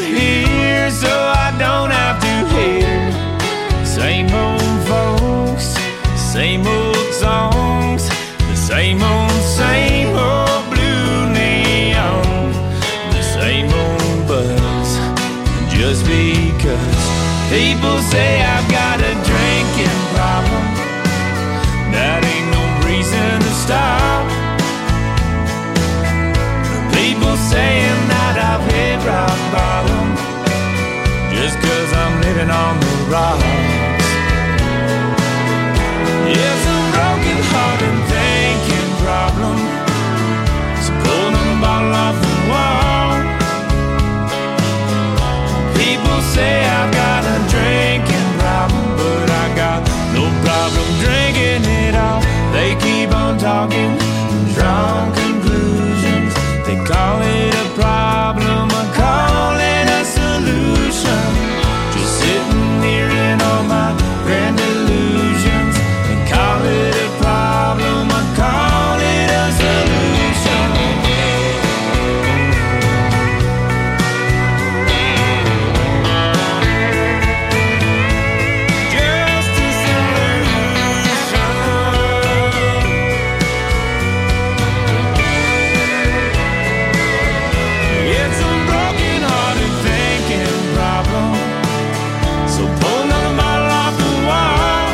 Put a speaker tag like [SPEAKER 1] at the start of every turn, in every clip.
[SPEAKER 1] here so I don't have to hear same old folks, same old songs, the same old blue neon, the same old buzz. Just because people say I've got a drinking problem, that ain't no reason to stop. People saying that I've hit rock bottom, just cause I'm living on the rocks. It's a broken heart and thinking problem, so pulling a bottle off the wall. People say I've got a drinking problem, but I got no problem drinking it all. They keep on talking, drawn conclusions. They call it a problem, I call it a solution. Just sitting here in all my grand illusions. They call it a problem, I call it a solution. Just a solution. It's a broken hearted thinking problem, so pull another bottle off the wall.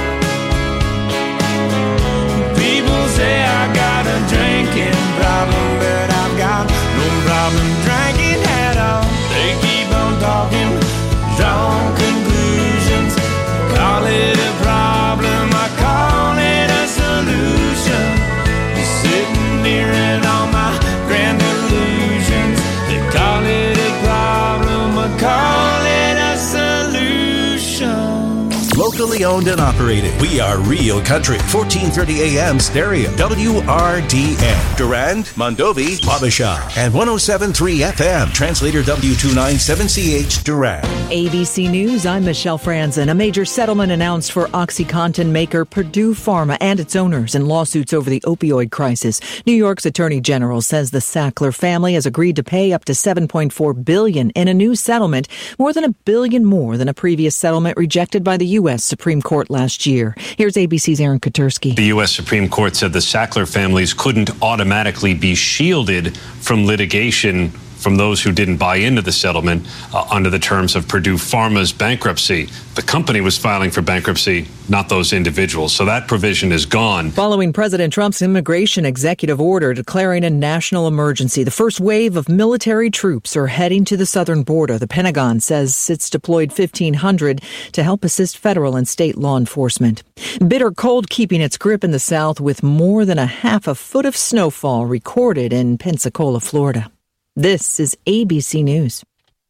[SPEAKER 1] People say I got a drinking problem, but I've got no problem drinking at all. They keep on talking, draw conclusions. Call it a problem, I call it a solution. Just sitting here in all my grand illusions. They call it a problem, I call it a solution.
[SPEAKER 2] Locally owned and operated. We are Real Country. 1430 AM stereo. WRDN. Durand, Mondovi, Wabasha. And 107.3 FM. Translator W297CH Durand.
[SPEAKER 3] ABC News, I'm Michelle Franzen. A major settlement announced for OxyContin maker Purdue Pharma and its owners in lawsuits over the opioid crisis. New York's Attorney General says the Sackler family has agreed to pay up to $7.4 billion in a new settlement, more than $1 billion more than a previous settlement rejected by the U.S. Supreme Court last year. Here's ABC's Aaron Katersky.
[SPEAKER 4] The U.S. Supreme Court said the Sackler families couldn't automatically be shielded from litigation from those who didn't buy into the settlement under the terms of Purdue Pharma's bankruptcy. The company was filing for bankruptcy, not those individuals. So that provision is gone.
[SPEAKER 3] Following President Trump's immigration executive order declaring a national emergency, the first wave of military troops are heading to the southern border. The Pentagon says it's deployed 1,500 to help assist federal and state law enforcement. Bitter cold keeping its grip in the south with more than a half a foot of snowfall recorded in Pensacola, Florida. This is ABC News.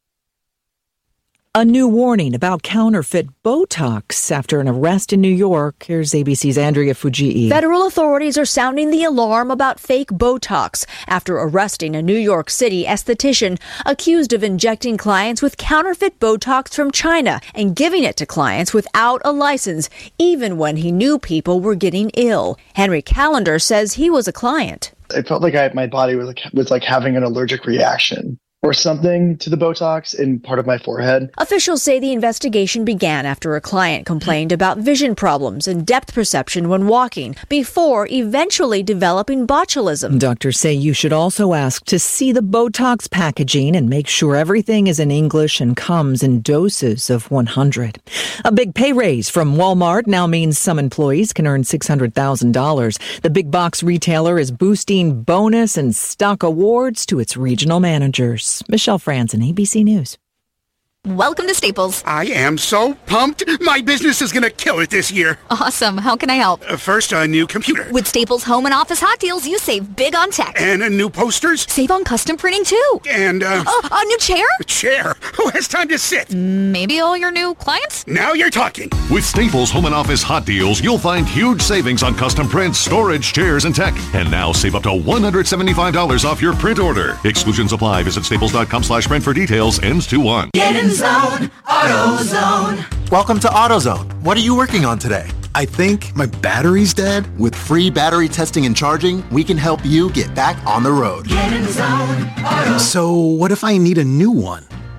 [SPEAKER 3] A new warning about counterfeit Botox after an arrest in New York. Here's ABC's Andrea Fujii.
[SPEAKER 5] Federal authorities are sounding the alarm about fake Botox after arresting a New York City esthetician accused of injecting clients with counterfeit Botox from China and giving it to clients without a license, even when he knew people were getting ill. Henry Callender says he was a client.
[SPEAKER 6] It felt like my body was like having an allergic reaction or something to the Botox in part of my forehead.
[SPEAKER 5] Officials say the investigation began after a client complained about vision problems and depth perception when walking before eventually developing botulism.
[SPEAKER 3] Doctors say you should also ask to see the Botox packaging and make sure everything is in English and comes in doses of 100. A big pay raise from Walmart now means some employees can earn $600,000. The big box retailer is boosting bonus and stock awards to its regional managers. Michelle Franzen, ABC News.
[SPEAKER 7] Welcome to Staples.
[SPEAKER 8] I am so pumped. My business is going to kill it this year.
[SPEAKER 7] Awesome. How can I help?
[SPEAKER 8] First, a new computer.
[SPEAKER 7] With Staples Home and Office Hot Deals, you save big on tech.
[SPEAKER 8] And new posters.
[SPEAKER 7] Save on custom printing, too.
[SPEAKER 8] And,
[SPEAKER 7] a new chair?
[SPEAKER 8] A chair? Who has time to sit?
[SPEAKER 7] Maybe all your new clients?
[SPEAKER 8] Now you're talking.
[SPEAKER 9] With Staples Home and Office Hot Deals, you'll find huge savings on custom prints, storage, chairs, and tech. And now save up to $175 off your print order. Exclusions apply. Visit staples.com/print for details. Ends 2/1.
[SPEAKER 10] Get in zone. AutoZone.
[SPEAKER 11] Welcome to AutoZone. What are you working on today? I think my battery's dead. With free battery testing and charging, we can help you get back on the road.
[SPEAKER 10] Get in zone. AutoZone.
[SPEAKER 11] So what if I need a new one?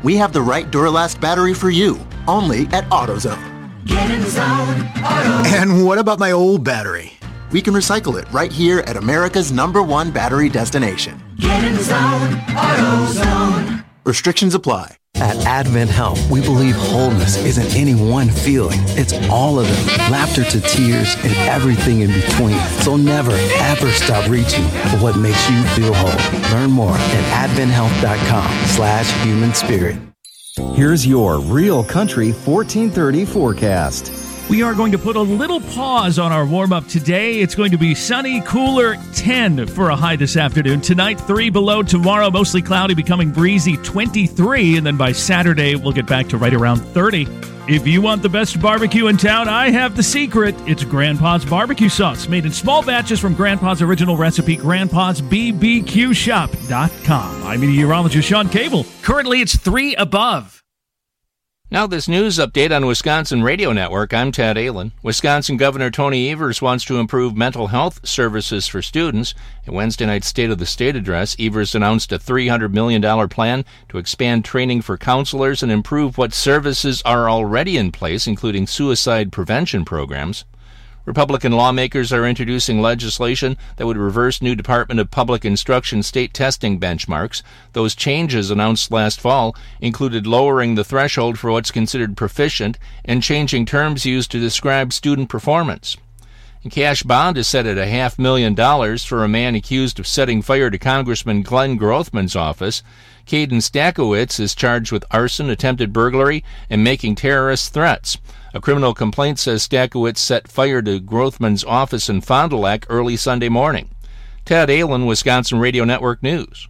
[SPEAKER 11] We have the right Duralast battery for you, only at AutoZone.
[SPEAKER 10] Get in the zone, AutoZone.
[SPEAKER 11] And what about my old battery? We can recycle it right here at America's #1 battery destination.
[SPEAKER 10] Get in the zone, AutoZone.
[SPEAKER 11] Restrictions apply.
[SPEAKER 12] At Advent Health, we believe wholeness isn't any one feeling. It's all of them. Laughter to tears and everything in between. So never, ever stop reaching for what makes you feel whole. Learn more at adventhealth.com/human spirit.
[SPEAKER 13] Here's your Real Country 1430 forecast.
[SPEAKER 14] We are going to put a little pause on our warm-up today. It's going to be sunny, cooler, 10 for a high this afternoon. Tonight, 3 below. Tomorrow, mostly cloudy, becoming breezy, 23. And then by Saturday, we'll get back to right around 30. If you want the best barbecue in town, I have the secret. It's Grandpa's Barbecue Sauce, made in small batches from Grandpa's original recipe, grandpa'sbbqshop.com. I'm meteorologist Sean Cable. Currently, it's 3 above.
[SPEAKER 15] Now this news update on Wisconsin Radio Network. I'm Tad Allen. Wisconsin Governor Tony Evers wants to improve mental health services for students. In Wednesday night's State of the State address, Evers announced a $300 million plan to expand training for counselors and improve what services are already in place, including suicide prevention programs. Republican lawmakers are introducing legislation that would reverse new Department of Public Instruction state testing benchmarks. Those changes announced last fall included lowering the threshold for what's considered proficient and changing terms used to describe student performance. A cash bond is set at $500,000 for a man accused of setting fire to Congressman Glenn Grothman's office. Caden Stakowitz is charged with arson, attempted burglary, and making terrorist threats. A criminal complaint says Stakowitz set fire to Grothman's office in Fond du Lac early Sunday morning. Ted Allen, Wisconsin Radio Network News.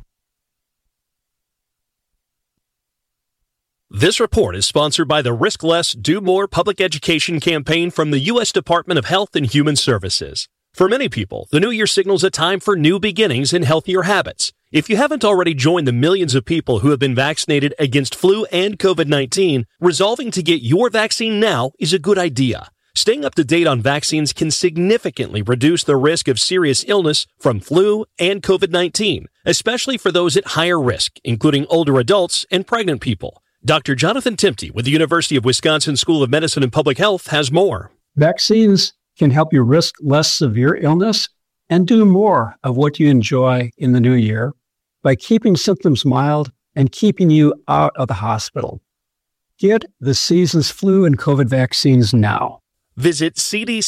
[SPEAKER 16] This report is sponsored by the Risk Less, Do More public education campaign from the U.S. Department of Health and Human Services. For many people, the new year signals a time for new beginnings and healthier habits. If you haven't already joined the millions of people who have been vaccinated against flu and COVID-19, resolving to get your vaccine now is a good idea. Staying up to date on vaccines can significantly reduce the risk of serious illness from flu and COVID-19, especially for those at higher risk, including older adults and pregnant people. Dr. Jonathan Timty with the University of Wisconsin School of Medicine and Public Health has more.
[SPEAKER 17] Vaccines can help you risk less severe illness and do more of what you enjoy in the new year by keeping symptoms mild and keeping you out of the hospital. Get the season's flu and COVID vaccines now.
[SPEAKER 16] Visit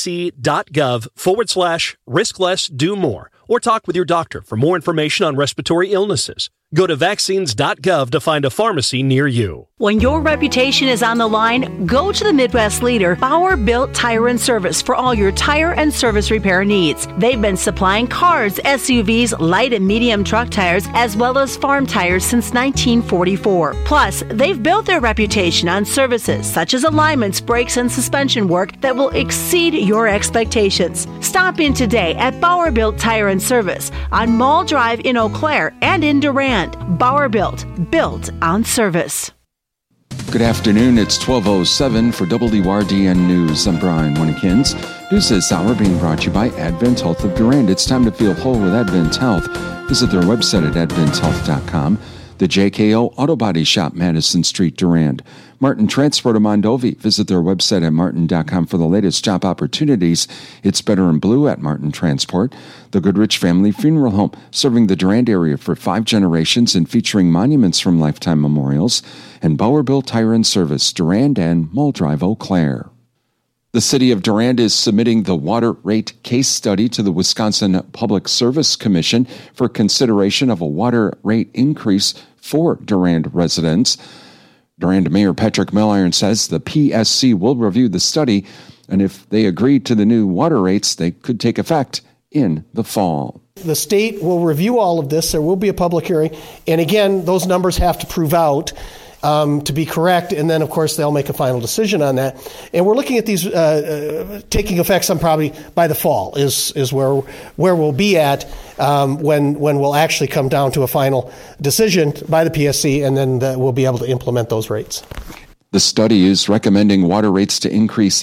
[SPEAKER 16] cdc.gov/riskless-do-more or talk with your doctor for more information on respiratory illnesses. Go to vaccines.gov to find a pharmacy near you.
[SPEAKER 18] When your reputation is on the line, go to the Midwest leader, Bauer Built Tire and Service, for all your tire and service repair needs. They've been supplying cars, SUVs, light and medium truck tires, as well as farm tires since 1944. Plus, they've built their reputation on services such as alignments, brakes, and suspension work that will exceed your expectations. Stop in today at Bauer Built Tire and Service on Mall Drive in Eau Claire and in Durand. Bauer Built on service.
[SPEAKER 19] Good afternoon. It's 12:07 for WRDN News. I'm Brian Winnekins. News this hour being brought to you by Advent Health of Durand. It's time to feel whole with Advent Health. Visit their website at adventhealth.com. The JKO Auto Body Shop, Madison Street, Durand. Martin Transport of Mondovi. Visit their website at martin.com for the latest job opportunities. It's better in blue at Martin Transport. The Goodrich Family Funeral Home, serving the Durand area for 5 generations and featuring monuments from lifetime memorials. And Bauer Built Tire and Service, Durand and Mall Drive, Eau Claire. The City of Durand is submitting the water rate case study to the Wisconsin Public Service Commission for consideration of a water rate increase for Durand residents. Durand Mayor Patrick Milliron says the PSC will review the study, and if they agree to the new water rates, they could take effect in the fall.
[SPEAKER 20] The state will review all of this. There will be a public hearing. And again, those numbers have to prove out to be correct. And then, of course, they'll make a final decision on that. And we're looking at these taking effect some probably by the fall is where we'll be at when we'll actually come down to a final decision by the PSC, and then we'll be able to implement those rates.
[SPEAKER 19] The study is recommending water rates to increase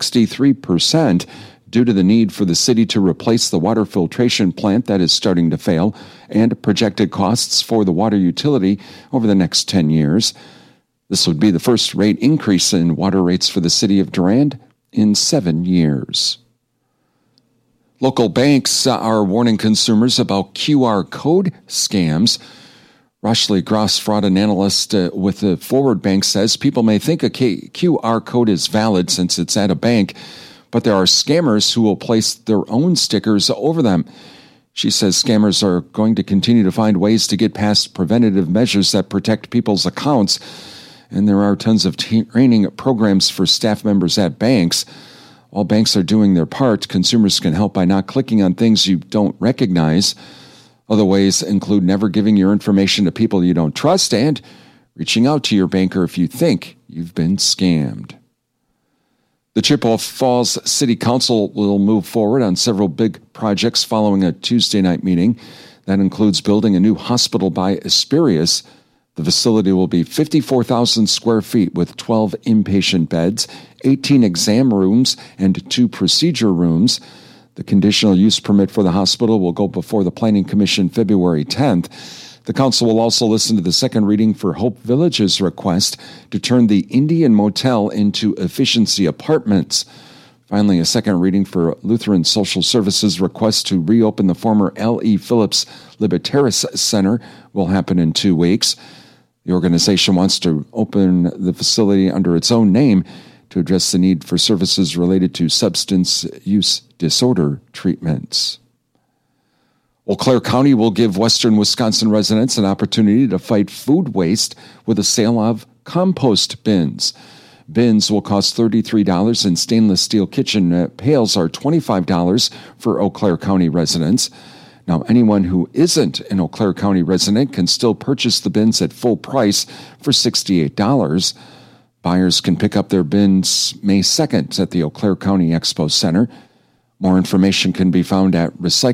[SPEAKER 19] 63% due to the need for the city to replace the water filtration plant that is starting to fail and projected costs for the water utility over the next 10 years. This would be the first rate increase in water rates for the city of Durand in 7 years. Local banks are warning consumers about QR code scams. Roshley Gross, fraud and analyst with the Forward Bank, says people may think a QR code is valid since it's at a bank, but there are scammers who will place their own stickers over them. She says scammers are going to continue to find ways to get past preventative measures that protect people's accounts, and there are tons of training programs for staff members at banks. While banks are doing their part, consumers can help by not clicking on things you don't recognize. Other ways include never giving your information to people you don't trust and reaching out to your banker if you think you've been scammed. The Chippewa Falls City Council will move forward on several big projects following a Tuesday night meeting. That includes building a new hospital by Asperius. The facility will be 54,000 square feet with 12 inpatient beds, 18 exam rooms, and 2 procedure rooms. The conditional use permit for the hospital will go before the Planning Commission February 10th. The council will also listen to the second reading for Hope Village's request to turn the Indian Motel into efficiency apartments. Finally, a second reading for Lutheran Social Services' request to reopen the former L.E. Phillips Libertaris Center will happen in 2 weeks. The organization wants to open the facility under its own name to address the need for services related to substance use disorder treatments. Eau Claire County will give Western Wisconsin residents an opportunity to fight food waste with a sale of compost bins. Bins will cost $33 and stainless steel kitchen pails are $25 for Eau Claire County residents. Now, anyone who isn't an Eau Claire County resident can still purchase the bins at full price for $68. Buyers can pick up their bins May 2nd at the Eau Claire County Expo Center. More information can be found at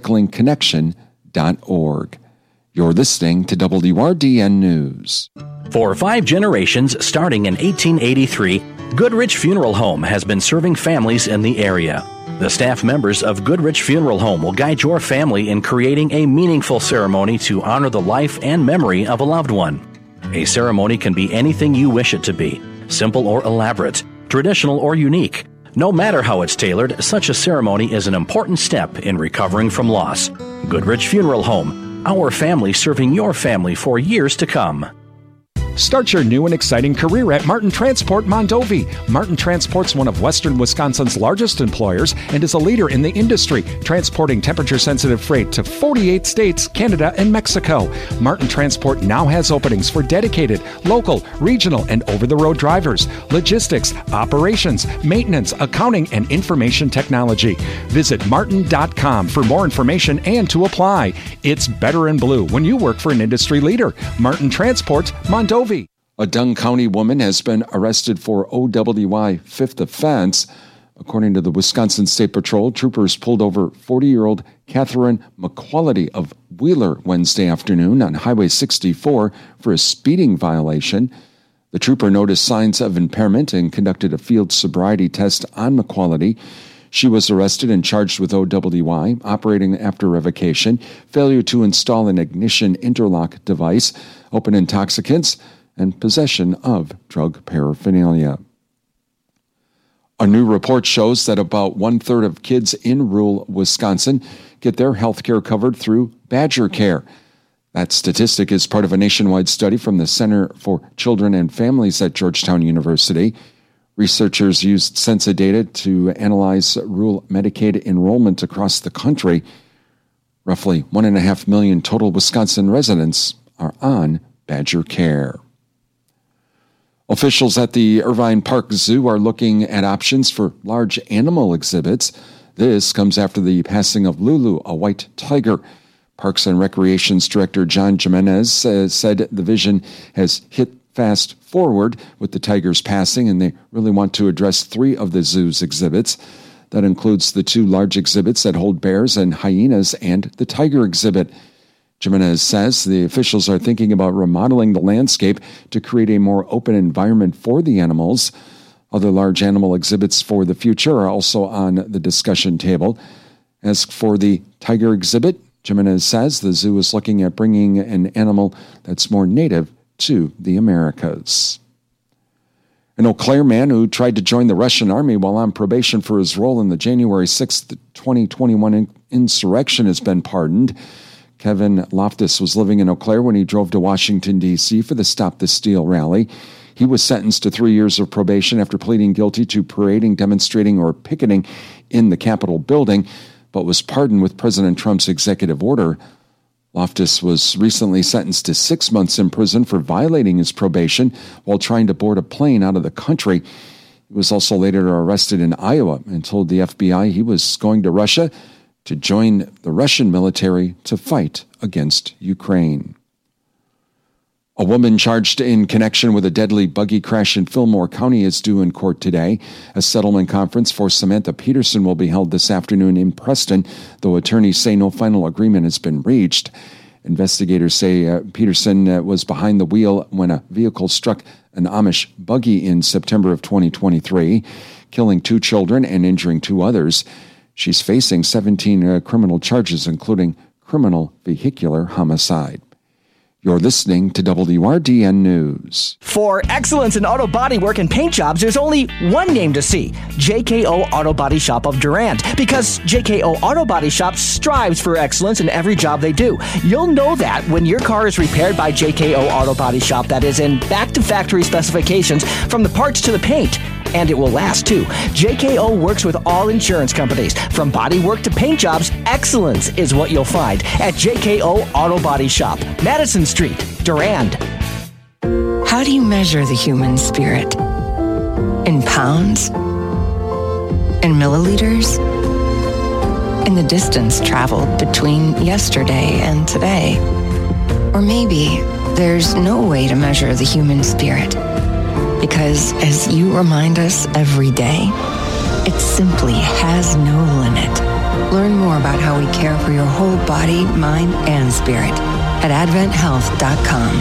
[SPEAKER 19] recyclingconnection.org. You're listening to WRDN News.
[SPEAKER 21] For 5 generations, starting in 1883, Goodrich Funeral Home has been serving families in the area. The staff members of Goodrich Funeral Home will guide your family in creating a meaningful ceremony to honor the life and memory of a loved one. A ceremony can be anything you wish it to be, simple or elaborate, traditional or unique. No matter how it's tailored, such a ceremony is an important step in recovering from loss. Goodrich Funeral Home, our family serving your family for years to come.
[SPEAKER 22] Start your new and exciting career at Martin Transport Mondovi. Martin Transport's one of Western Wisconsin's largest employers and is a leader in the industry, transporting temperature-sensitive freight to 48 states, Canada, and Mexico. Martin Transport now has openings for dedicated, local, regional, and over-the-road drivers, logistics, operations, maintenance, accounting, and information technology. Visit martin.com for more information and to apply. It's better in blue when you work for an industry leader. Martin Transport Mondovi.
[SPEAKER 19] A Dunn County woman has been arrested for OWI fifth offense. According to the Wisconsin State Patrol, troopers pulled over 40-year-old Catherine McQuality of Wheeler Wednesday afternoon on Highway 64 for a speeding violation. The trooper noticed signs of impairment and conducted a field sobriety test on McQuality. She was arrested and charged with OWI, operating after revocation, failure to install an ignition interlock device, open intoxicants, and possession of drug paraphernalia. A new report shows that about 1/3 of kids in rural Wisconsin get their health care covered through Badger Care. That statistic is part of a nationwide study from the Center for Children and Families at Georgetown University. Researchers used Census data to analyze rural Medicaid enrollment across the country. Roughly 1.5 million total Wisconsin residents are on Badger Care. Officials at the Irvine Park Zoo are looking at options for large animal exhibits. This comes after the passing of Lulu, a white tiger. Parks and Recreations Director John Jimenez said the vision has hit fast forward with the tiger's passing, and they really want to address 3 of the zoo's exhibits. That includes the 2 large exhibits that hold bears and hyenas and the tiger exhibit. Jimenez says the officials are thinking about remodeling the landscape to create a more open environment for the animals. Other large animal exhibits for the future are also on the discussion table. As for the tiger exhibit, Jimenez says the zoo is looking at bringing an animal that's more native to the Americas. An Eau Claire man who tried to join the Russian army while on probation for his role in the January 6, 2021 insurrection has been pardoned. Kevin Loftus was living in Eau Claire when he drove to Washington, D.C. for the Stop the Steal rally. He was sentenced to 3 years of probation after pleading guilty to parading, demonstrating, or picketing in the Capitol building, but was pardoned with President Trump's executive order. Loftus was recently sentenced to 6 months in prison for violating his probation while trying to board a plane out of the country. He was also later arrested in Iowa and told the FBI he was going to Russia to join the Russian military to fight against Ukraine. A woman charged in connection with a deadly buggy crash in Fillmore County is due in court today. A settlement conference for Samantha Peterson will be held this afternoon in Preston, though attorneys say no final agreement has been reached. Investigators say Peterson was behind the wheel when a vehicle struck an Amish buggy in September of 2023, killing 2 children and injuring 2 others. She's facing 17 criminal charges, including criminal vehicular homicide. You're listening to WRDN News.
[SPEAKER 1] For excellence in auto body work and paint jobs, there's only one name to see: JKO Auto Body Shop of Durand. Because JKO Auto Body Shop strives for excellence in every job they do. You'll know that when your car is repaired by JKO Auto Body Shop, that is in back-to-factory specifications from the parts to the paint. And it will last, too. JKO works with all insurance companies. From body work to paint jobs, excellence is what you'll find at JKO Auto Body Shop, Madison Street, Durand.
[SPEAKER 2] How do you measure the human spirit? In pounds? In milliliters? In the distance traveled between yesterday and today? Or maybe there's no way to measure the human spirit. Because, as you remind us every day, it simply has no limit. Learn more about how we care for your whole body, mind, and spirit at adventhealth.com.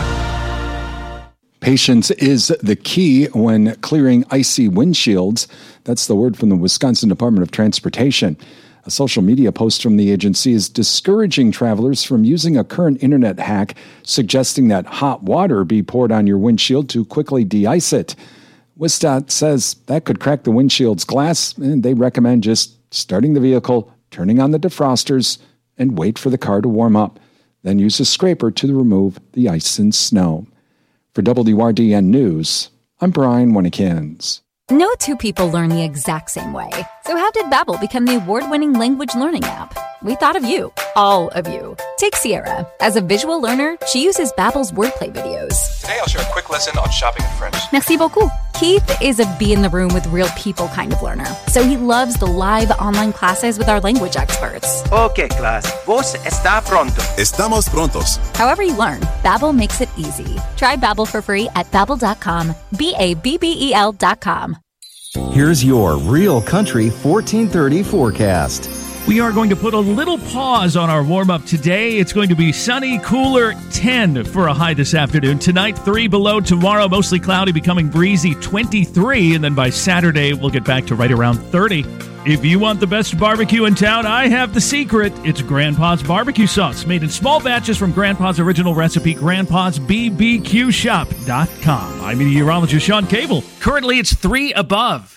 [SPEAKER 22] Patience is the key when clearing icy windshields. That's the word from the Wisconsin Department of Transportation. A social media post from the agency is discouraging travelers from using a current internet hack suggesting that hot water be poured on your windshield to quickly de-ice it. WSDOT says that could crack the windshield's glass, and they recommend just starting the vehicle, turning on the defrosters, and wait for the car to warm up. Then use a scraper to remove the ice and snow. For WRDN News, I'm Brian Winnikins.
[SPEAKER 23] No two people learn the exact same way. So how did Babbel become the award-winning language learning app? We thought of you. All of you. Take Sierra. As a visual learner, she uses Babbel's wordplay videos.
[SPEAKER 24] Today I'll share a quick lesson on shopping in French.
[SPEAKER 23] Merci beaucoup. Keith is a be-in-the-room-with-real people kind of learner. So he loves the live online classes with our language experts.
[SPEAKER 25] Okay, class. Vos está pronto.
[SPEAKER 26] Estamos prontos.
[SPEAKER 23] However you learn, Babbel makes it easy. Try Babbel for free at Babbel.com. Babbel.com.
[SPEAKER 13] Here's your Real Country 1430 forecast.
[SPEAKER 14] We are going to put a little pause on our warm-up today. It's going to be sunny, cooler, 10 for a high this afternoon. Tonight, 3 below. Tomorrow, mostly cloudy, becoming breezy, 23. And then by Saturday, we'll get back to right around 30. If you want the best barbecue in town, I have the secret. It's Grandpa's Barbecue Sauce, made in small batches from Grandpa's original recipe, grandpa'sbbqshop.com. I'm meteorologist Sean Cable. Currently, it's 3 above.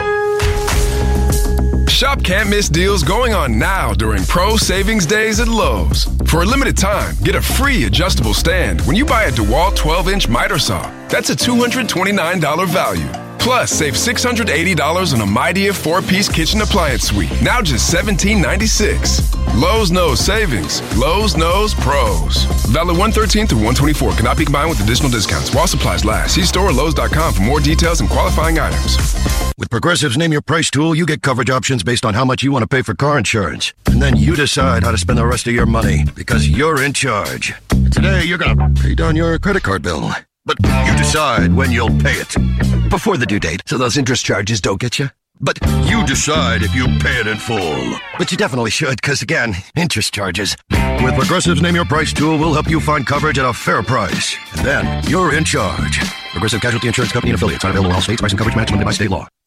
[SPEAKER 27] Shop can't miss deals going on now during Pro Savings Days at Lowe's. For a limited time, get a free adjustable stand when you buy a DeWalt 12-inch miter saw. That's a $229 value. Plus, save $680 on a Midea 4-piece kitchen appliance suite. Now just $17.96. Lowe's knows savings. Lowe's knows pros. Valid 1/13 through 1/24. Cannot be combined with additional discounts while supplies last. See store or Lowe's.com for more details and qualifying items.
[SPEAKER 28] With Progressive's Name Your Price tool, you get coverage options based on how much you want to pay for car insurance. And then you decide how to spend the rest of your money because you're in charge. Today, you're going to pay down your credit card bill. But you decide when you'll pay it. Before the due date, so those interest charges don't get you. But you decide if you pay it in full. But you definitely should, because again, interest charges. With Progressive's Name Your Price tool, we'll help you find coverage at a fair price. And then, you're in charge. Progressive Casualty Insurance Company and affiliates. Not available in all states. Price and coverage match limited by state law.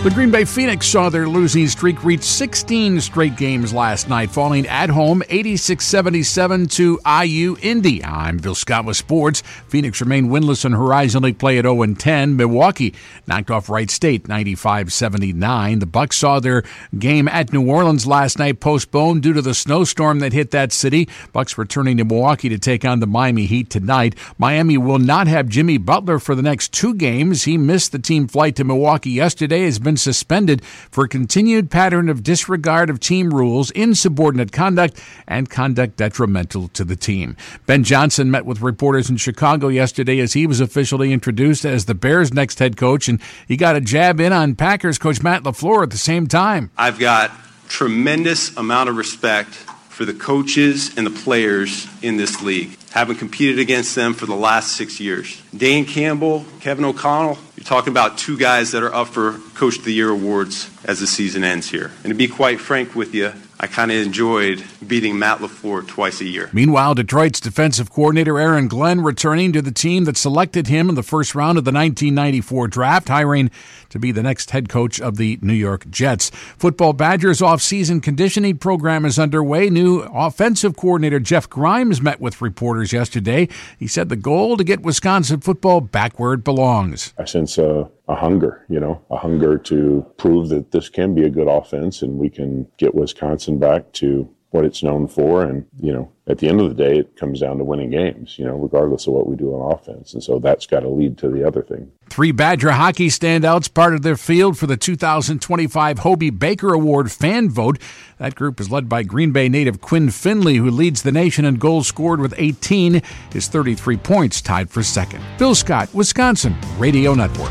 [SPEAKER 3] The Green Bay Phoenix saw their losing streak reach 16 straight games last night, falling at home 86-77 to IU Indy. I'm Bill Scott with sports. Phoenix remained winless in Horizon League play at 0-10. Milwaukee knocked off Wright State 95-79. The Bucks saw their game at New Orleans last night postponed due to the snowstorm that hit that city. Bucks returning to Milwaukee to take on the Miami Heat tonight. Miami will not have Jimmy Butler for the next 2 games. He missed the team flight to Milwaukee yesterday, has been suspended for a continued pattern of disregard of team rules, insubordinate conduct, and conduct detrimental to the team. Ben Johnson met with reporters in Chicago yesterday as he was officially introduced as the Bears' next head coach, and he got a jab in on Packers coach Matt LaFleur at the same time.
[SPEAKER 4] I've got tremendous amount of respect for the coaches and the players in this league, having competed against them for the last 6 years. Dan Campbell, Kevin O'Connell, you're talking about 2 guys that are up for Coach of the Year awards as the season ends here. And to be quite frank with you, I kind of enjoyed beating Matt LaFleur twice a year.
[SPEAKER 3] Meanwhile, Detroit's defensive coordinator Aaron Glenn returning to the team that selected him in the first round of the 1994 draft, hiring to be the next head coach of the New York Jets. Football Badgers off-season conditioning program is underway. New offensive coordinator Jeff Grimes met with reporters yesterday. He said the goal to get Wisconsin football back where it belongs.
[SPEAKER 5] I sense a hunger, a hunger to prove that this can be a good offense and we can get Wisconsin back to what it's known for. And, at the end of the day, it comes down to winning games, regardless of what we do on offense. And so that's got to lead to the other thing.
[SPEAKER 3] 3 Badger hockey standouts parted their field for the 2025 Hobie Baker Award fan vote. That group is led by Green Bay native Quinn Finley, who leads the nation in goals scored with 18. His 33 points tied for second. Bill Scott, Wisconsin Radio Network.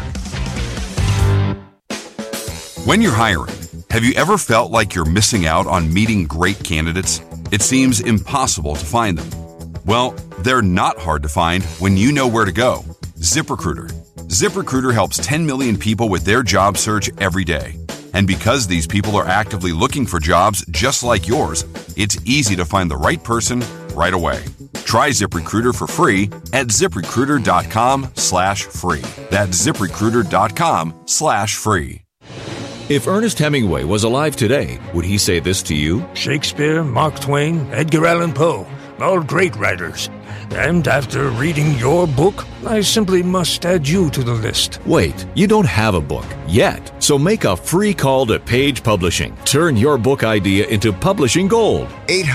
[SPEAKER 6] When you're hiring, have you ever felt like you're missing out on meeting great candidates? It seems impossible to find them. Well, they're not hard to find when you know where to go. ZipRecruiter. ZipRecruiter helps 10 million people with their job search every day. And because these people are actively looking for jobs just like yours, it's easy to find the right person right away. Try ZipRecruiter for free at ZipRecruiter.com/free. That's ZipRecruiter.com/free.
[SPEAKER 7] If Ernest Hemingway was alive today, would he say this to you?
[SPEAKER 8] Shakespeare, Mark Twain, Edgar Allan Poe, all great writers. And after reading your book, I simply must add you to the list.
[SPEAKER 7] Wait, you don't have a book yet, so make a free call to Page Publishing. Turn your book idea into publishing gold.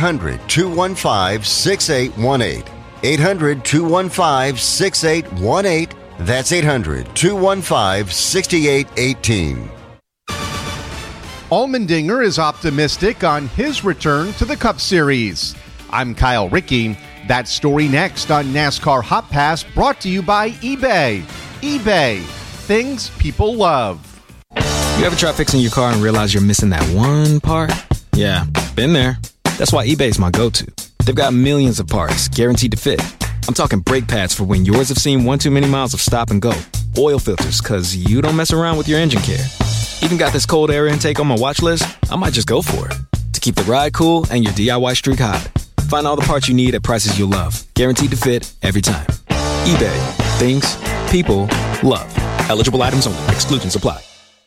[SPEAKER 9] 800-215-6818. 800-215-6818. That's 800-215-6818.
[SPEAKER 26] Allmendinger is optimistic on his return to the Cup Series. I'm Kyle Rickey. That story next on NASCAR Hot Pass, brought to you by eBay. eBay, things people love.
[SPEAKER 29] You ever try fixing your car and realize you're missing that one part? Yeah, been there. That's why eBay's my go-to. They've got millions of parts, guaranteed to fit. I'm talking brake pads for when yours have seen one too many miles of stop and go. Oil filters, because you don't mess around with your engine care. Even got this cold air intake on my watch list. I might just go for it. To keep the ride cool and your DIY streak hot. Find all the parts you need at prices you'll love. Guaranteed to fit every time. eBay. Things people love. Eligible items only. Exclusions apply.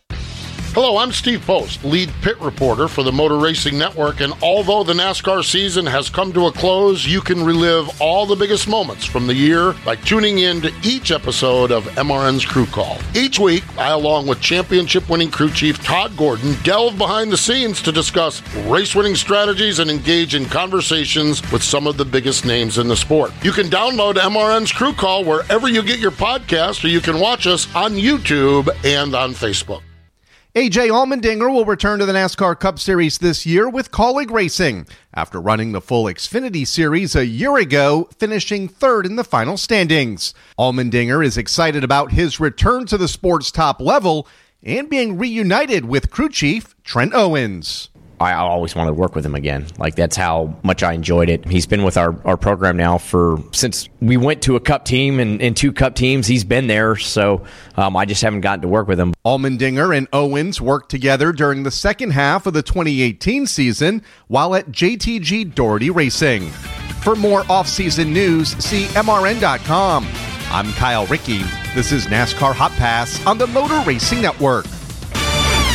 [SPEAKER 30] Hello, I'm Steve Post, lead pit reporter for the Motor Racing Network, and although the NASCAR season has come to a close, you can relive all the biggest moments from the year by tuning in to each episode of MRN's Crew Call. Each week, I, along with championship-winning crew chief Todd Gordon, delve behind the scenes to discuss race-winning strategies and engage in conversations with some of the biggest names in the sport. You can download MRN's Crew Call wherever you get your podcast, or you can watch us on YouTube and on Facebook.
[SPEAKER 26] A.J. Allmendinger will return to the NASCAR Cup Series this year with Kaulig Racing, after running the full Xfinity Series a year ago, finishing third in the final standings. Allmendinger is excited about his return to the sport's top level and being reunited with crew chief Trent Owens.
[SPEAKER 31] I always wanted to work with him again. That's how much I enjoyed it. He's been with our program now since we went to a Cup team, and in 2 Cup teams, he's been there. So I just haven't gotten to work with him.
[SPEAKER 26] Allmendinger and Owens worked together during the second half of the 2018 season while at JTG Doherty Racing. For more off-season news, see MRN.com. I'm Kyle Rickey. This is NASCAR Hot Pass on the Motor Racing Network.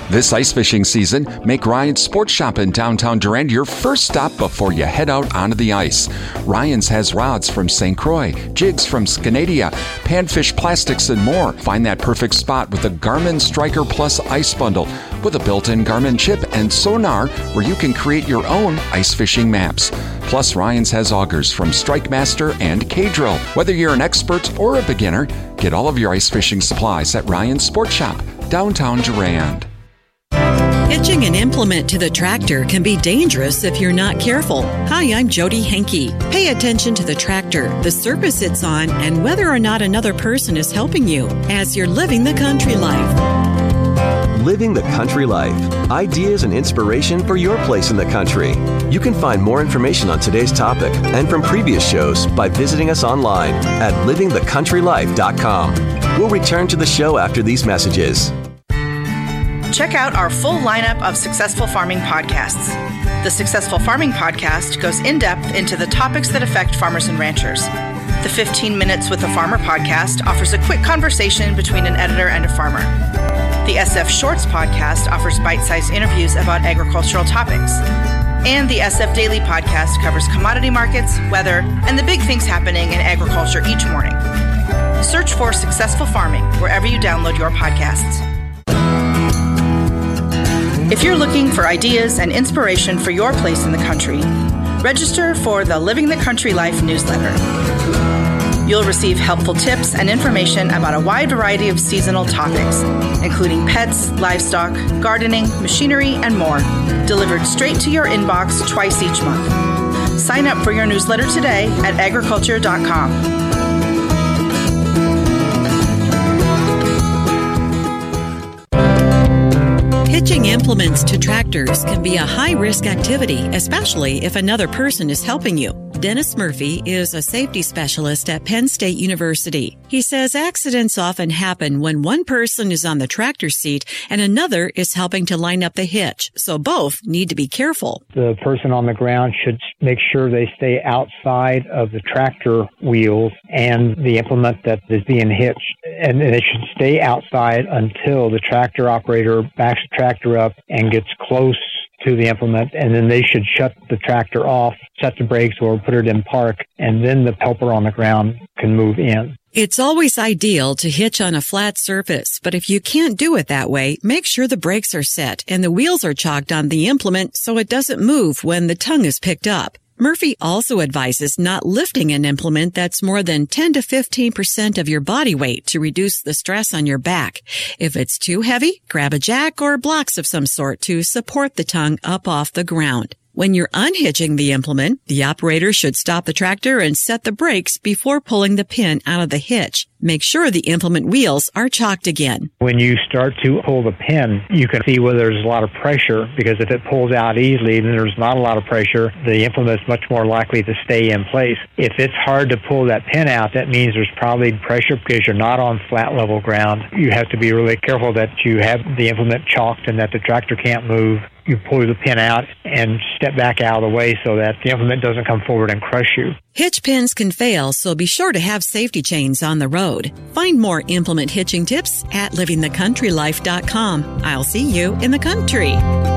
[SPEAKER 22] This ice fishing season, make Ryan's Sports Shop in downtown Durand your first stop before you head out onto the ice. Ryan's has rods from St. Croix, jigs from Scanadia, panfish plastics, and more. Find that perfect spot with the Garmin Striker Plus Ice Bundle with a built-in Garmin chip and sonar where you can create your own ice fishing maps. Plus, Ryan's has augers from Strike Master and K-Drill. Whether you're an expert or a beginner, get all of your ice fishing supplies at Ryan's Sports Shop, downtown Durand.
[SPEAKER 1] Hitching an implement to the tractor can be dangerous if you're not careful. Hi, I'm Jody Henke. Pay attention to the tractor, the surface it's on, and whether or not another person is helping you as you're living the country life.
[SPEAKER 10] Living the Country Life. Ideas and inspiration for your place in the country. You can find more information on today's topic and from previous shows by visiting us online at livingthecountrylife.com. We'll return to the show after these messages.
[SPEAKER 11] Check out our full lineup of Successful Farming podcasts. The Successful Farming podcast goes in-depth into the topics that affect farmers and ranchers. The 15 Minutes with a Farmer podcast offers a quick conversation between an editor and a farmer. The SF Shorts podcast offers bite-sized interviews about agricultural topics. And the SF Daily podcast covers commodity markets, weather, and the big things happening in agriculture each morning. Search for Successful Farming wherever you download your podcasts. If you're looking for ideas and inspiration for your place in the country, register for the Living the Country Life newsletter. You'll receive helpful tips and information about a wide variety of seasonal topics, including pets, livestock, gardening, machinery, and more, delivered straight to your inbox twice each month. Sign up for your newsletter today at agriculture.com.
[SPEAKER 1] Hitching implements to tractors can be a high-risk activity, especially if another person is helping you. Dennis Murphy is a safety specialist at Penn State University. He says accidents often happen when one person is on the tractor seat and another is helping to line up the hitch, so both need to be careful.
[SPEAKER 12] The person on the ground should make sure they stay outside of the tractor wheels and the implement that is being hitched, and they should stay outside until the tractor operator backs the tractor up and gets close to the implement, and then they should shut the tractor off, set the brakes, or put it in park, and then the helper on the ground can move in.
[SPEAKER 1] It's always ideal to hitch on a flat surface, but if you can't do it that way, make sure the brakes are set and the wheels are chalked on the implement so it doesn't move when the tongue is picked up. Murphy also advises not lifting an implement that's more than 10 to 15% of your body weight to reduce the stress on your back. If it's too heavy, grab a jack or blocks of some sort to support the tongue up off the ground. When you're unhitching the implement, the operator should stop the tractor and set the brakes before pulling the pin out of the hitch. Make sure the implement wheels are chalked again.
[SPEAKER 12] When you start to pull the pin, you can see whether there's a lot of pressure, because if it pulls out easily and there's not a lot of pressure, the implement is much more likely to stay in place. If it's hard to pull that pin out, that means there's probably pressure because you're not on flat level ground. You have to be really careful that you have the implement chalked and that the tractor can't move. You pull the pin out and step back out of the way so that the implement doesn't come forward and crush you.
[SPEAKER 1] Hitch pins can fail, so be sure to have safety chains on the road. Find more implement hitching tips at livingthecountrylife.com. I'll see you in the country.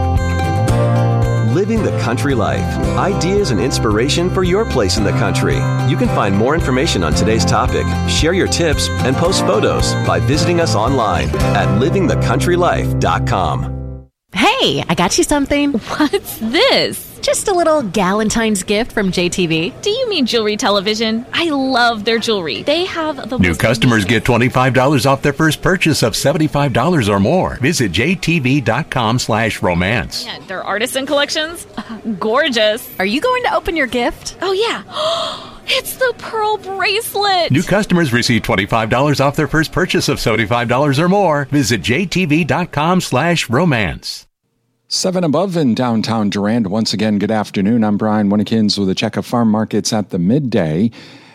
[SPEAKER 10] Living the Country Life. Ideas and inspiration for your place in the country. You can find more information on today's topic, share your tips, and post photos by visiting us online at livingthecountrylife.com.
[SPEAKER 15] Hey, I got you something. What's this? Just a little Galentine's gift from JTV.
[SPEAKER 16] Do you mean jewelry television? I love their jewelry. They have the
[SPEAKER 17] New customers get $25 off their first purchase of $75 or more. Visit jtv.com/romance.
[SPEAKER 16] Yeah, their artisan collections? Gorgeous.
[SPEAKER 15] Are you going to open your gift?
[SPEAKER 16] Oh, yeah. It's the pearl bracelet.
[SPEAKER 17] New customers receive $25 off their first purchase of $75 or more. Visit jtv.com/romance.
[SPEAKER 22] 7 above in downtown Durand. Once again, good afternoon. I'm Brian Winnekins with a check of farm markets at the midday.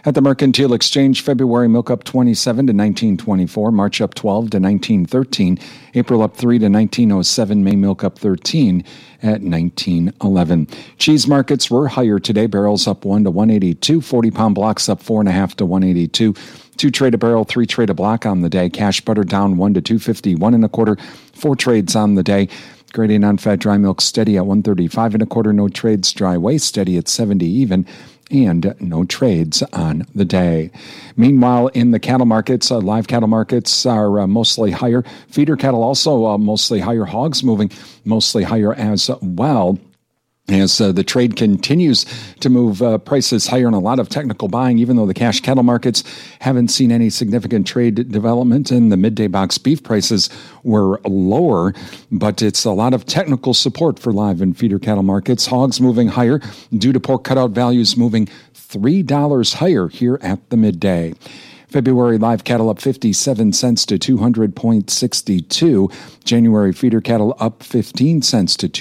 [SPEAKER 22] At the Mercantile Exchange, February milk up 27 to 19.24, March up 12 to 19.13, April up 3 to 19.07, May milk up 13 at 19.11. Cheese markets were higher today. Barrels up 1 to 182, 40-pound blocks up 4.5 to 182. 2 trade a barrel, 3 trade a block on the day. Cash butter down 1 to 250, 1 1/4, 4 trades on the day. Grade A non-fat dry milk steady at 135 1/4. No trades. Dry whey steady at 70 even. And no trades on the day. Meanwhile, in the cattle markets, live cattle markets are mostly higher. Feeder cattle also mostly higher. Hogs moving mostly higher as well. As the trade continues to move prices higher in a lot of technical buying, even though the cash cattle markets haven't seen any significant trade development, and the midday box beef prices were lower, but it's a lot of technical support for live and feeder cattle markets. Hogs moving higher due to pork cutout values moving $3 higher here at the midday. February live cattle up 57 cents to 200.62. January feeder cattle up 15 cents to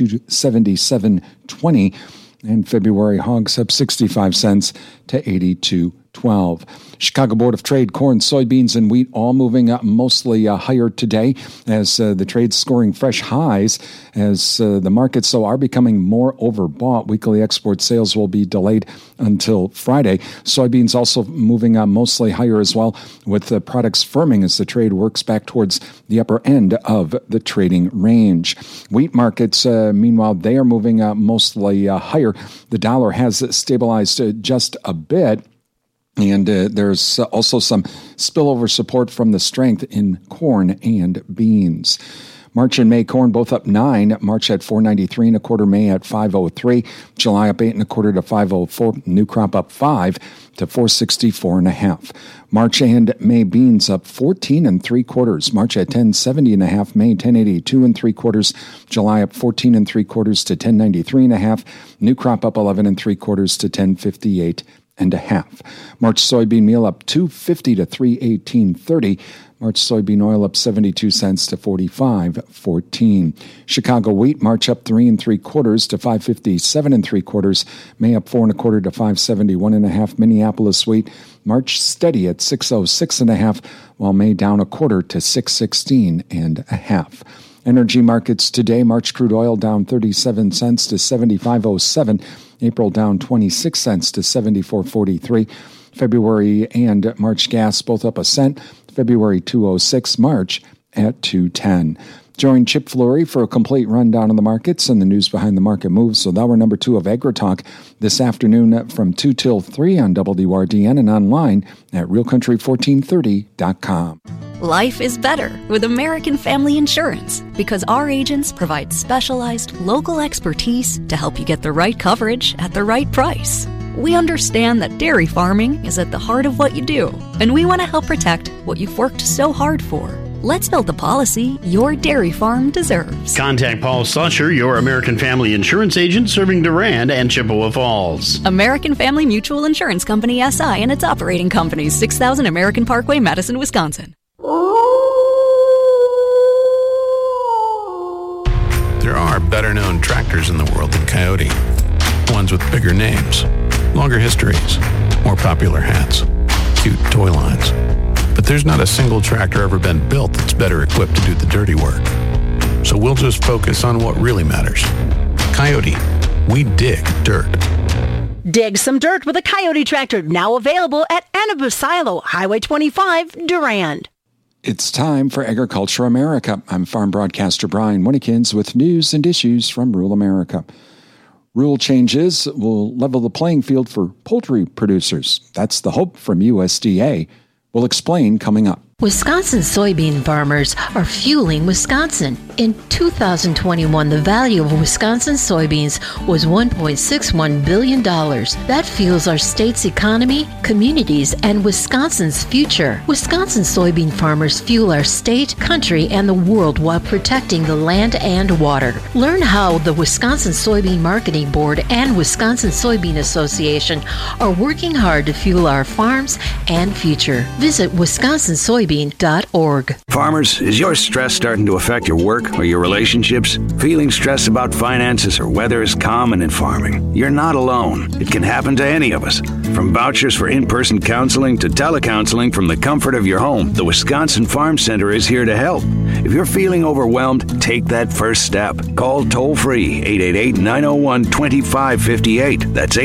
[SPEAKER 22] 277.20. And February hogs up 65 cents to 82.12. Chicago Board of Trade, corn, soybeans, and wheat all moving up mostly higher today as the trade's scoring fresh highs as the markets are becoming more overbought. Weekly export sales will be delayed until Friday. Soybeans also moving mostly higher as well, with the products firming as the trade works back towards the upper end of the trading range. Wheat markets, meanwhile, they are moving mostly higher. The dollar has stabilized just a bit. And there's also some spillover support from the strength in corn and beans. March and May corn both up 9. March at 4.93 1/4, May at 5.03. July up 8 1/4 to 5.04. New crop up 5 to 4.64 1/2. March and May beans up 14 3/4. March at 10.70 1/2. May 10.82 3/4. July up 14 3/4 to 10.93 1/2. New crop up 11 3/4 to 10.58 1/2. March soybean meal up $2.50 to $3.18.30. March soybean oil up 72 cents to 45.14. Chicago wheat March up 3 3/4 to 5.57 3/4. May up 4 1/4 to 5.71 1/2. Minneapolis wheat March steady at 6.06 1/2, while May down 1/4 to 6.16 1/2. Energy markets today, March crude oil down 37 cents to 75.07. April down 26 cents to 74.43. February and March gas both up a cent. February 2.06, March at 2.10. Join Chip Flory for a complete rundown of the markets and the news behind the market moves. So that were number 2 of AgriTalk this afternoon from 2 till 3 on WRDN and online at realcountry1430.com.
[SPEAKER 2] Life is better with American Family Insurance because our agents provide specialized local expertise to help you get the right coverage at the right price. We understand that dairy farming is at the heart of what you do, and we want to help protect what you've worked so hard for. Let's build the policy your dairy farm deserves.
[SPEAKER 13] Contact Paul Slusher, your American Family Insurance agent serving Durand and Chippewa Falls.
[SPEAKER 2] American Family Mutual Insurance Company, SI, and its operating companies, 6000 American Parkway, Madison, Wisconsin.
[SPEAKER 14] There are better-known tractors in the world than Coyote. Ones with bigger names, longer histories, more popular hats, cute toy lines. But there's not a single tractor ever been built that's better equipped to do the dirty work. So we'll just focus on what really matters. Coyote, we dig dirt.
[SPEAKER 18] Dig some dirt with a Coyote tractor, now available at Anabu Silo, Highway 25, Durand.
[SPEAKER 22] It's time for Agriculture America. I'm farm broadcaster Brian Winnekins with news and issues from rural America. Rule changes will level the playing field for poultry producers. That's the hope from USDA. We'll explain coming up.
[SPEAKER 19] Wisconsin soybean farmers are fueling Wisconsin. In 2021, the value of Wisconsin soybeans was $1.61 billion. That fuels our state's economy, communities, and Wisconsin's future. Wisconsin soybean farmers fuel our state, country, and the world while protecting the land and water. Learn how the Wisconsin Soybean Marketing Board and Wisconsin Soybean Association are working hard to fuel our farms and future. Visit Wisconsinsoybean.com castlemartinsoybean.org.
[SPEAKER 3] Farmers, is your stress starting to affect your work or your relationships? Feeling stressed about finances or weather is common in farming. You're not alone. It can happen to any of us. From vouchers for in-person counseling to telecounseling from the comfort of your home, the Wisconsin Farm Center is here to help. If you're feeling overwhelmed, take that first step. Call toll-free 888-901-2558. That's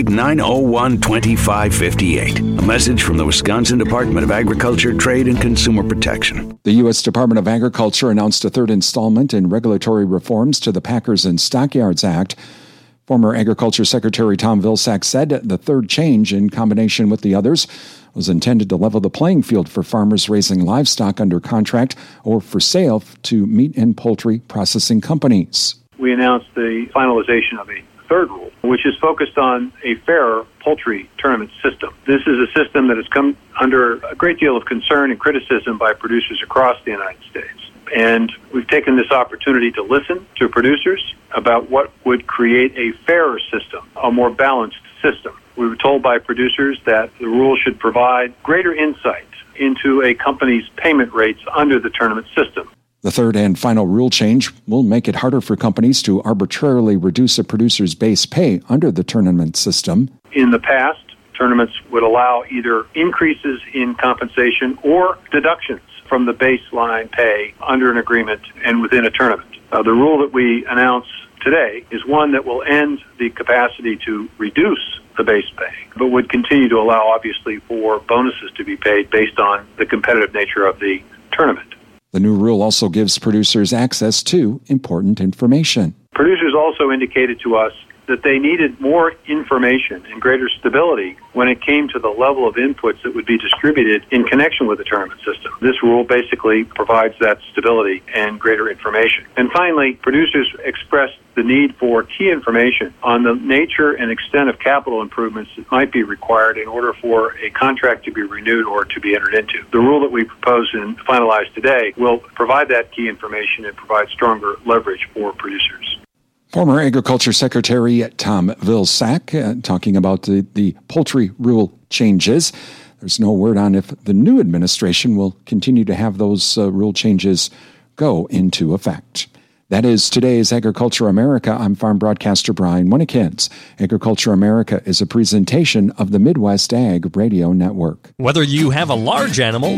[SPEAKER 3] 888-901-2558. A message from the Wisconsin Department of Agriculture, Trade, and Consumer Protection.
[SPEAKER 22] The U.S. Department of Agriculture announced a third installment in regulatory reforms to the Packers and Stockyards Act. Former Agriculture Secretary Tom Vilsack said the third change, in combination with the others, was intended to level the playing field for farmers raising livestock under contract or for sale to meat and poultry processing companies.
[SPEAKER 4] We announced the finalization of a third rule, which is focused on a fairer poultry tournament system. This is a system that has come under a great deal of concern and criticism by producers across the United States. And we've taken this opportunity to listen to producers about what would create a fairer system, a more balanced system. We were told by producers that the rule should provide greater insight into a company's payment rates under the tournament system.
[SPEAKER 22] The third and final rule change will make it harder for companies to arbitrarily reduce a producer's base pay under the tournament system.
[SPEAKER 4] In the past, tournaments would allow either increases in compensation or deductions from the baseline pay under an agreement and within a tournament. The rule that we announce today is one that will end the capacity to reduce the base pay, but would continue to allow, obviously, for bonuses to be paid based on the competitive nature of the tournament.
[SPEAKER 22] The new rule also gives producers access to important information.
[SPEAKER 4] Producers also indicated to us that they needed more information and greater stability when it came to the level of inputs that would be distributed in connection with the tournament system. This rule basically provides that stability and greater information. And finally, producers expressed the need for key information on the nature and extent of capital improvements that might be required in order for a contract to be renewed or to be entered into. The rule that we propose and finalize today will provide that key information and provide stronger leverage for producers.
[SPEAKER 22] Former Agriculture Secretary Tom Vilsack talking about the poultry rule changes. There's no word on if the new administration will continue to have those rule changes go into effect. That is today's Agriculture America. I'm farm broadcaster Brian Winnikins. Agriculture America is a presentation of the Midwest Ag Radio Network.
[SPEAKER 5] Whether you have a large animal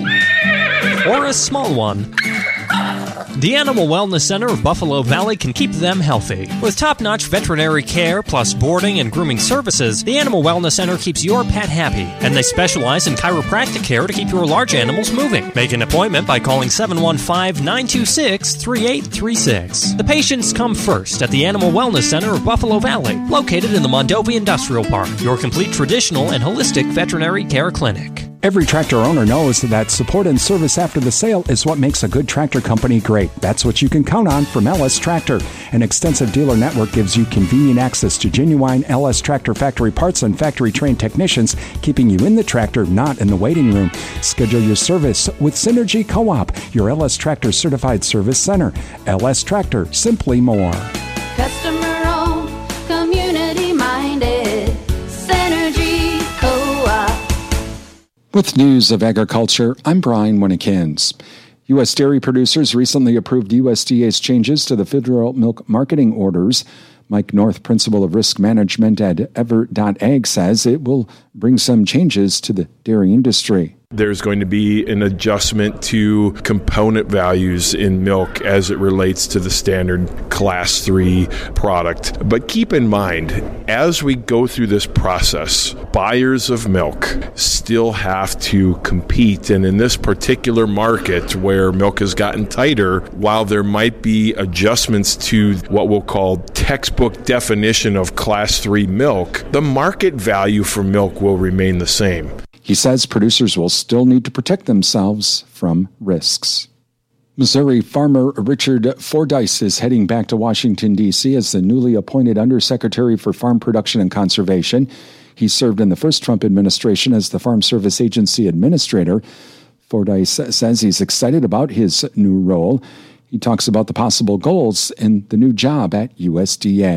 [SPEAKER 5] or a small one, the Animal Wellness Center of Buffalo Valley can keep them healthy. With top-notch veterinary care plus boarding and grooming services, the Animal Wellness Center keeps your pet happy, and they specialize in chiropractic care to keep your large animals moving. Make an appointment by calling 715-926-3836. The patients come first at the Animal Wellness Center of Buffalo Valley, located in the Mondovi Industrial Park, your complete traditional and holistic veterinary care clinic.
[SPEAKER 22] Every tractor owner knows that support and service after the sale is what makes a good tractor company great. That's what you can count on from LS Tractor. An extensive dealer network gives you convenient access to genuine LS Tractor factory parts and factory-trained technicians, keeping you in the tractor, not in the waiting room. Schedule your service with Synergy Co-op, your LS Tractor certified service center. LS Tractor, simply more.
[SPEAKER 6] Customer-owned, community-minded, Synergy Co-op.
[SPEAKER 22] With news of agriculture, I'm Brian Winnikins. U.S. dairy producers recently approved USDA's changes to the federal milk marketing orders. Mike North, principal of risk management at Ever.Ag, says it will bring some changes to the dairy industry.
[SPEAKER 20] There's going to be an adjustment to component values in milk as it relates to the standard Class 3 product. But keep in mind, as we go through this process, buyers of milk still have to compete. And in this particular market where milk has gotten tighter, while there might be adjustments to what we'll call textbook definition of Class 3 milk, the market value for milk will remain the same.
[SPEAKER 22] He says producers will still need to protect themselves from risks. Missouri farmer Richard Fordyce is heading back to Washington, D.C. as the newly appointed Undersecretary for Farm Production and Conservation. He served in the first Trump administration as the Farm Service Agency Administrator. Fordyce says he's excited about his new role. He talks about the possible goals in the new job at USDA.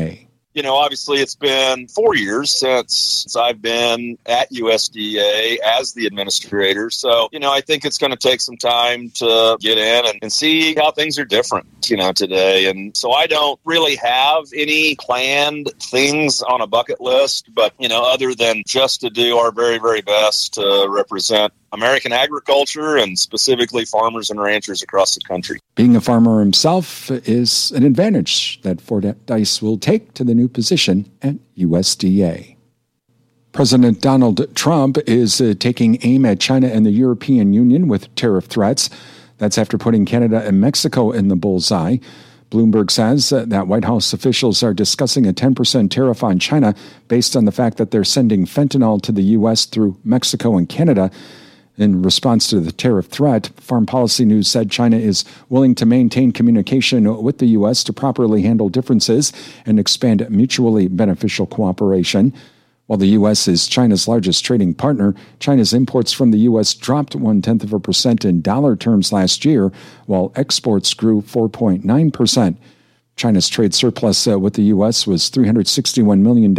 [SPEAKER 7] Obviously it's been 4 years since I've been at USDA as the administrator. So, I think it's going to take some time to get in and see how things are different, today. And so I don't really have any planned things on a bucket list, but, other than just to do our very, very best to represent American agriculture and specifically farmers and ranchers across the country.
[SPEAKER 22] Being a farmer himself is an advantage that Fordyce will take to the new position at USDA. President Donald Trump is taking aim at China and the European Union with tariff threats. That's after putting Canada and Mexico in the bullseye. Bloomberg says that White House officials are discussing a 10% tariff on China based on the fact that they're sending fentanyl to the U.S. through Mexico and Canada. In response to the tariff threat, Farm Policy News said China is willing to maintain communication with the U.S. to properly handle differences and expand mutually beneficial cooperation. While the U.S. is China's largest trading partner, China's imports from the U.S. dropped 0.1% in dollar terms last year, while exports grew 4.9%. China's trade surplus with the U.S. was $361 million in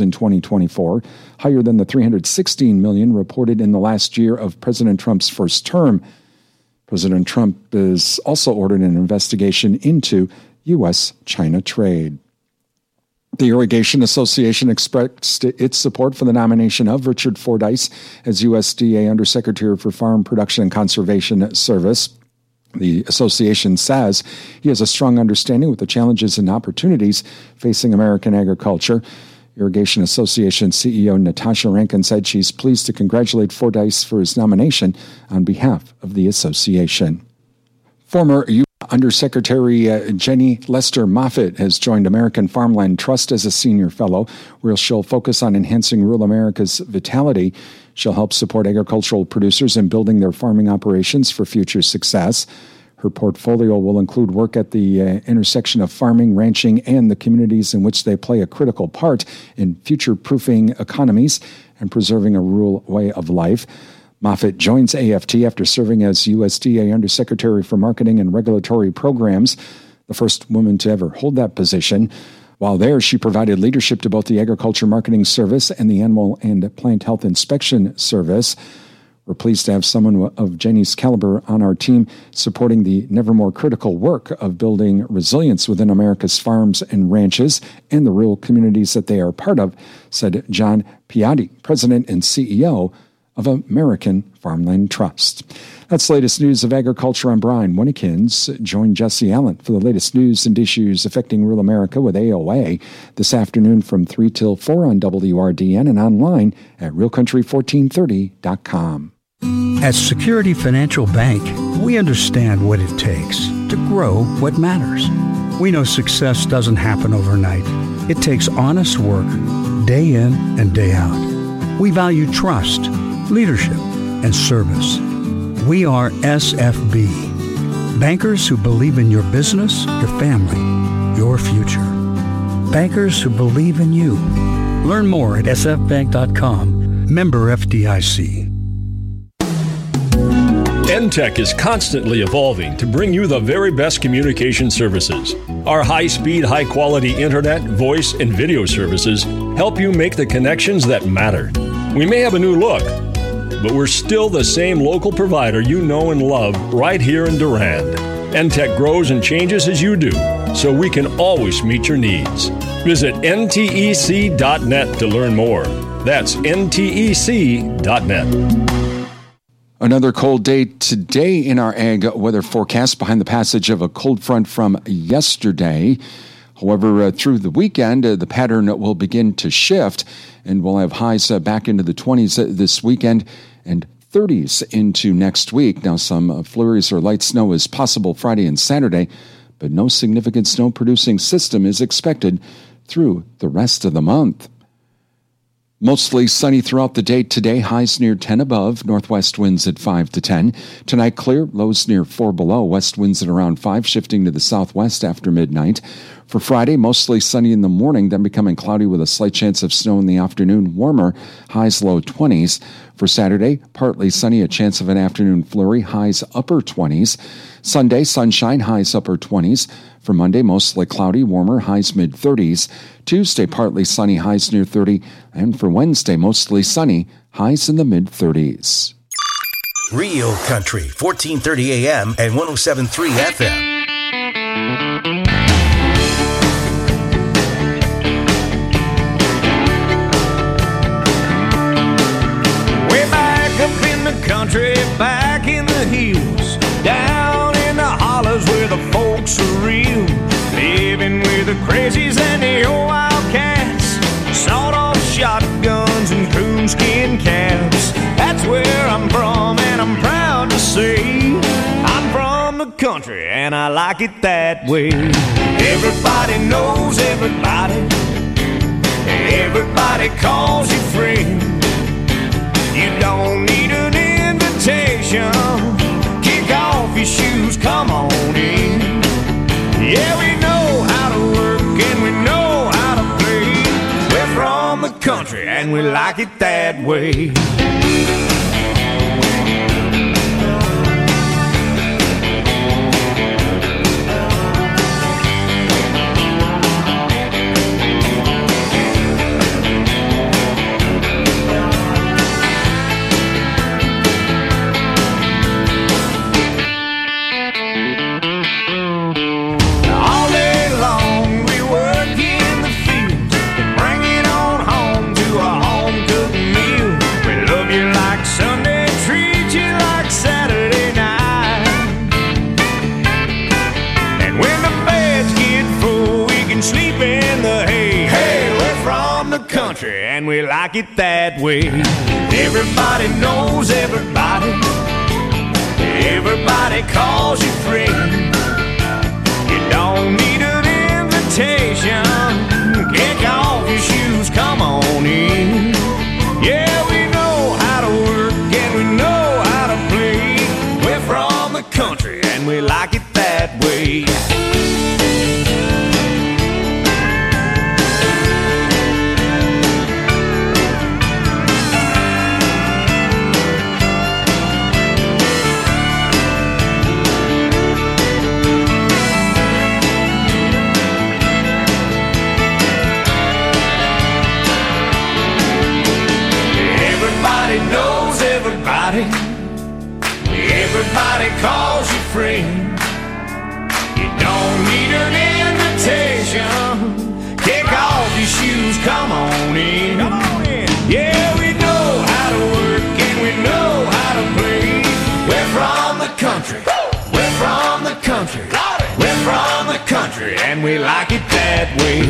[SPEAKER 22] 2024, higher than the $316 million reported in the last year of President Trump's first term. President Trump has also ordered an investigation into U.S.-China trade. The Irrigation Association expressed its support for the nomination of Richard Fordyce as USDA Undersecretary for Farm Production and Conservation Service. The association says he has a strong understanding with the challenges and opportunities facing American agriculture. Irrigation Association CEO Natasha Rankin said she's pleased to congratulate Fordyce for his nomination on behalf of the association. Former Undersecretary Jenny Lester Moffitt has joined American Farmland Trust as a senior fellow, where she'll focus on enhancing rural America's vitality. She'll help support agricultural producers in building their farming operations for future success. Her portfolio will include work at the intersection of farming, ranching, and the communities in which they play a critical part in future-proofing economies and preserving a rural way of life. Moffitt joins AFT after serving as USDA Undersecretary for Marketing and Regulatory Programs, the first woman to ever hold that position. While there, she provided leadership to both the Agriculture Marketing Service and the Animal and Plant Health Inspection Service. We're pleased to have someone of Jenny's caliber on our team supporting the never more critical work of building resilience within America's farms and ranches and the rural communities that they are part of, said John Piatti, President and CEO of American Farmland Trust. That's the latest news of agriculture. I'm Brian Winnekins. Join Jesse Allen for the latest news and issues affecting rural America with AOA this afternoon from 3 till 4 on WRDN and online at realcountry1430.com.
[SPEAKER 8] At Security Financial Bank, we understand what it takes to grow what matters. We know success doesn't happen overnight. It takes honest work, day in and day out. We value trust, leadership, and service. We are SFB, bankers who believe in your business, your family, your future. Bankers who believe in you. Learn more at sfbank.com, member FDIC.
[SPEAKER 9] NTech is constantly evolving to bring you the very best communication services. Our high-speed, high-quality internet, voice, and video services help you make the connections that matter. We may have a new look, but we're still the same local provider you know and love right here in Durand. NTech grows and changes as you do, so we can always meet your needs. Visit ntec.net to learn more. That's ntec.net.
[SPEAKER 22] Another cold day today in our ag weather forecast behind the passage of a cold front from yesterday. However, through the weekend, the pattern will begin to shift, and we'll have highs back into the 20s this weekend and 30s into next week. Now, some flurries or light snow is possible Friday and Saturday, but no significant snow-producing system is expected through the rest of the month. Mostly sunny throughout the day today, highs near 10 above, northwest winds at 5 to 10. Tonight clear, lows near 4 below, west winds at around 5, shifting to the southwest after midnight. For Friday, mostly sunny in the morning, then becoming cloudy with a slight chance of snow in the afternoon, warmer, highs low 20s. For Saturday, partly sunny, a chance of an afternoon flurry, highs upper 20s. Sunday, sunshine, highs upper 20s. For Monday, mostly cloudy, warmer, highs mid-30s. Tuesday, partly sunny, highs near 30. And for Wednesday, mostly sunny, highs in the mid-30s.
[SPEAKER 11] Real Country, 1430 AM and 107.3 FM.
[SPEAKER 21] Way back up in the country, back in the hills, down in the hollers where the folks are real, living with the crazies and the old wildcats, sawed-off shotguns and coonskin caps. That's where I'm from, and I'm proud to say I'm from the country, and I like it that way. Everybody knows everybody, everybody calls you friend. You don't need an invitation. Kick off your shoes, come on in. Yeah, we know how to work and we know how to play. We're from the country and we like it that way. And we like it that way. Everybody knows everybody, everybody calls you friend. You don't need an invitation. Kick off your shoes, come on in. Yeah, we know how to work and we know how to play. We're from the country and we like it that way. Everybody calls you friend. You don't need an invitation. Kick off your shoes, come on in. Come on in. Yeah, we know how to work and we know how to play. We're from the country. We're from the country. We're from the country and we like it that way.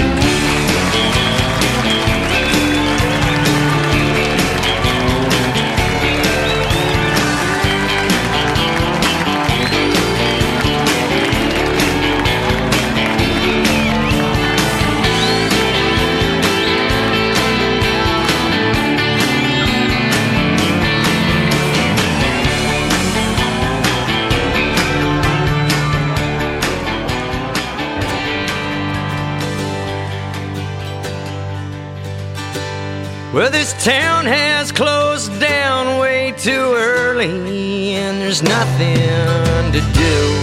[SPEAKER 21] Well, this town has closed down way too early, and there's nothing to do.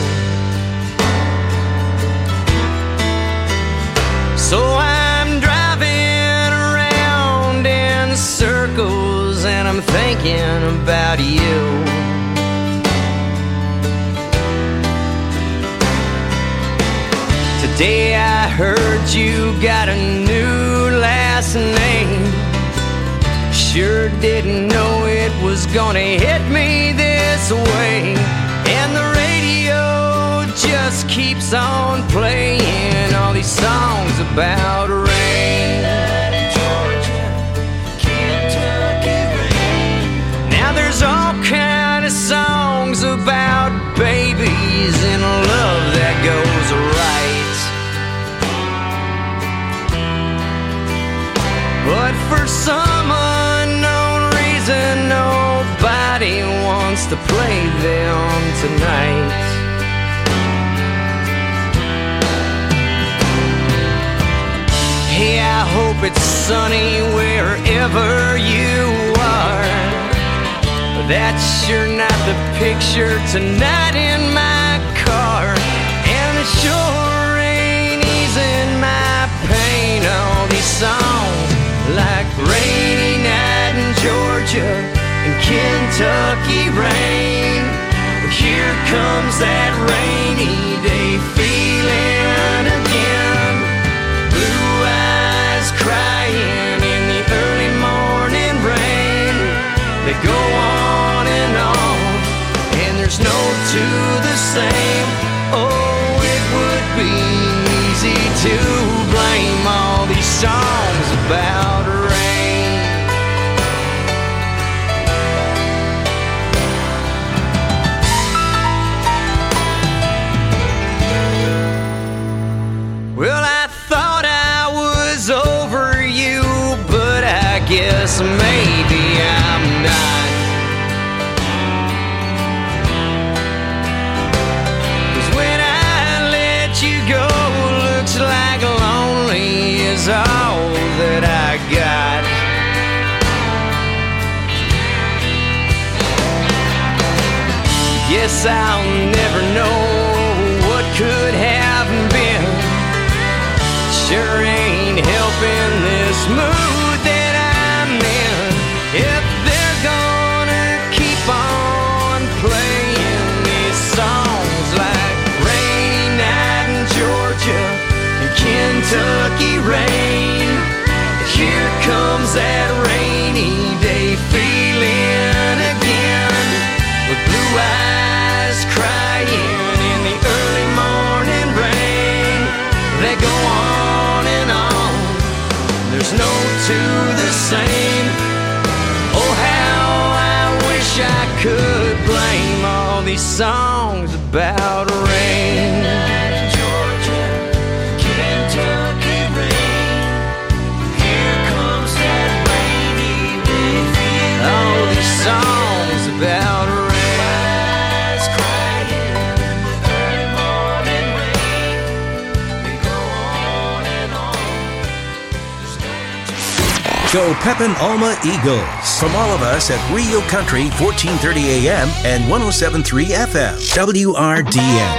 [SPEAKER 21] So I'm driving around in circles, and I'm thinking about you. Today I heard you got a new last name. Sure didn't know it was gonna hit me this way. And the radio just keeps on playing all these songs about rain. Georgia, Kentucky rain. Now there's all kind of songs about babies and love that goes right. But for some unknown reason, nobody wants to play them tonight. Hey, I hope it's sunny wherever you are. But that's sure not the picture tonight in my car, and it sure ain't easing my pain. All these songs like Rainy Night in Georgia and Kentucky Rain. Here comes that rainy day feeling again. Blue eyes crying in the early morning rain. They go on, and there's no two the same. Oh, it would be easy to blame all these songs about rain. Well, I thought I was over you, but I guess maybe I'm not. 'Cause when I let you go, looks like lonely is all that I got. Guess I'll never know what could have been. Sure ain't helping this mood that I'm in. If they're gonna keep on playing these songs like Rainy Night in Georgia and Kentucky Rain, here comes that rainy day feeling again, with blue eyes crying in the early morning rain. They go on, there's no two the same. Oh, how I wish I could blame all these songs about rain. Georgia, Kentucky rain. Here comes that rainy day feeling. All these songs about rain.
[SPEAKER 11] Go Pepin Alma Eagles. From all of us at Rio Country, 1430 AM and 107.3 FM. WRDN.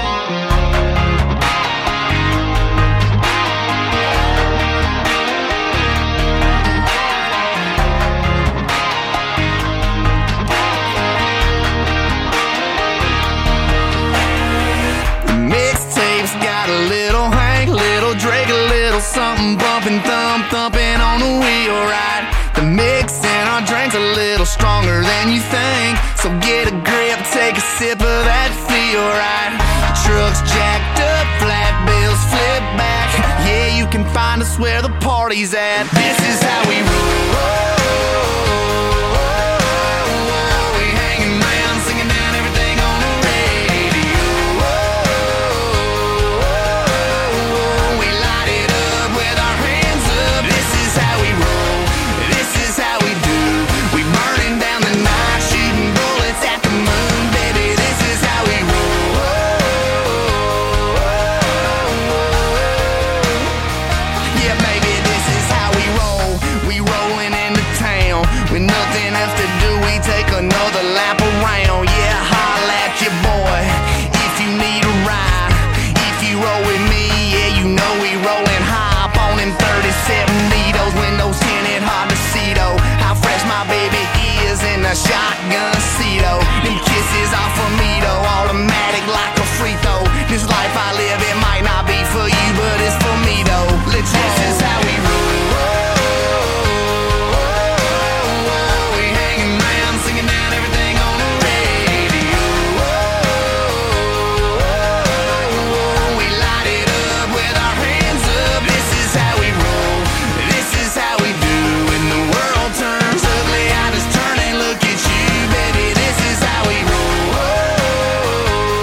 [SPEAKER 1] Mixtapes got a little Hank, little Drake, a little something bumping, thumping on the wheel ride. The mix in our drinks a little stronger than you think, so get a grip, take a sip of that feel right. Trucks jacked up, flat bills flip back. Yeah, you can find us where the party's at. This is how we roll. We hanging around, singing down everything on the radio. We light it up with our hands up. This is how we roll. This is how we do. We burning down the night, shooting bullets at the moon, baby. This is how we roll. Yeah, baby, this is how we roll. We rolling into town with nothing else to do. We take another lap around. Yeah, holla at your boy if you need a ride. If you roll with me, yeah, you know we rolling high. Up on in 37 needles, windows tinted, hard to see though. How fresh my baby is in a shotgun seat though. Them kisses off of me though, automatic like a free throw. This life I live, it might not be for you, but it's for me though. Let's roll. This is how we roll. We hanging around, singing down everything on the radio. We light it up with our hands up. This is how we roll. This is how we do. When the world turns ugly, I just turn and look at you, baby. This is how we roll.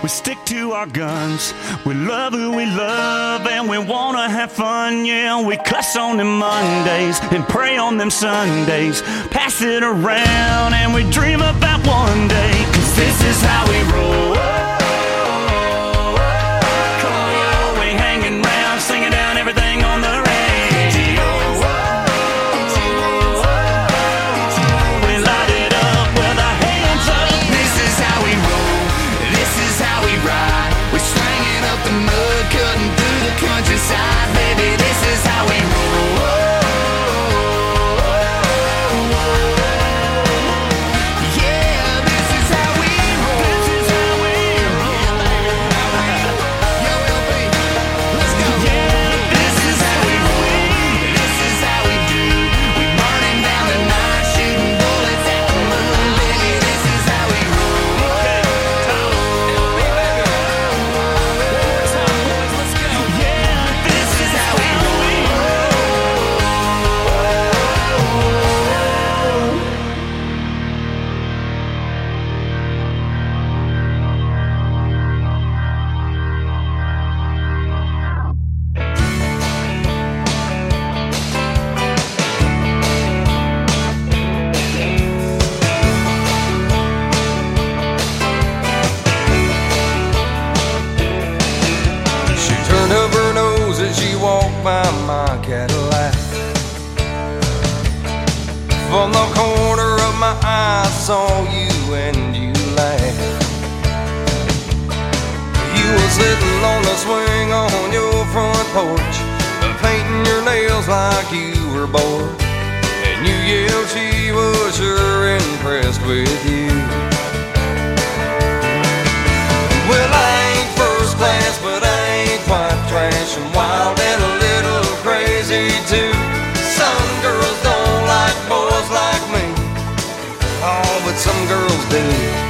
[SPEAKER 10] stick to our guns. We love who we love and we wanna have fun, yeah. We cuss on them Mondays and pray on them Sundays. Pass it around and we dream about one day, 'cause this is how we roll. We hanging round, singing down everything on the radio. We light it up with our hands up.
[SPEAKER 1] This is how we roll, this is how we ride. We're slanging up the mud, cutting through the countryside. Baby, this is how we roll.
[SPEAKER 21] By my Cadillac. From the corner of my eye, I saw you and you laughed. You were sitting on the swing on your front porch, painting your nails like you were bored. And you yelled she was sure impressed with you. Well, I ain't first class, but I ain't quite trash and wild and a little crazy too. Some girls don't like boys like me, oh, but some girls do.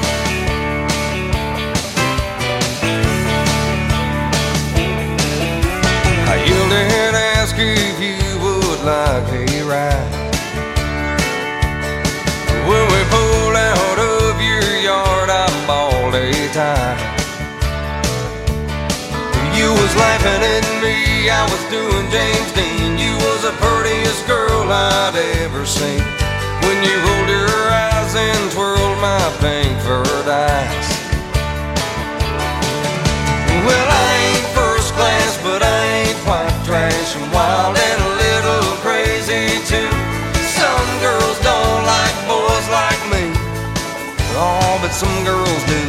[SPEAKER 21] I yelled and asked if you would like a ride. When we pulled out of your yard, I bawled a tie. You was laughing at me, I was doing James Dean. You was the prettiest girl I'd ever seen. When you rolled your eyes and twirled my pink furred eyes. Well, I ain't first class, but I ain't quite trash and wild and a little crazy too. Some girls don't like boys like me, oh, but some girls do.